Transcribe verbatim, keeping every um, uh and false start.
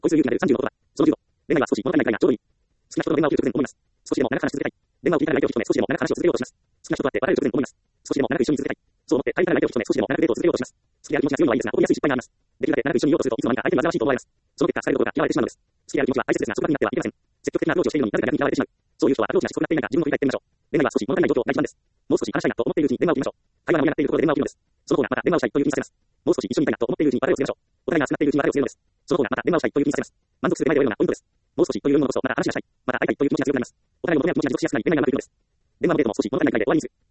恋する勇気なるさんじゅうの言葉。そのじゅうご。恋愛は少し物足りないくらいがちょうどいい。好きな人と電話を切る直前思います。少しでも長く話し続けたい。電話を切りたい相手を引き止め、少しでも長く話を続けようとします。好きな人と会って別れる直前思います。少しでも長く一緒に続けたい。そう思って帰りたい相手を引き止め、少しでも長くデートを続けようとします。好きである気持ちが強いのはいいですが、起こりやすい失敗があります。できるだけ長く一緒にいようとすると、いつの間にか相手に煩わしいと思われます。その結果、疲れることが嫌われてしまうのです。好きである気持ちは大切ですが、束縛になってはいけません。積極的なアプローチをしているのになぜか逆に嫌われてしまう。そういう人はアプローチがしつこくなっていないか自分を振り返ってみましょう。恋愛は少し物足りない状況が一番です。もう少し話したいなと思っているうちに電話を切りましょう。会話が盛り上がっているところで電話を切るのです。その方がまた電話をしたいという気にさせます。もう少し一緒にいたいなと思っているうちに別れを告げましょう。お互いが熱くなっているうちに別れを告げるのです。その方がまた電話をしたいという気にさせます。満足する前で終えるようなポイントです。もう少しというものこそまた話がしたい。また会いたいという気持ちが強くなります。お互いの求める気持ちが持続しやすくなり恋愛がうまくいくのです。電話のデートも少し物足りないくらいで終わりにする。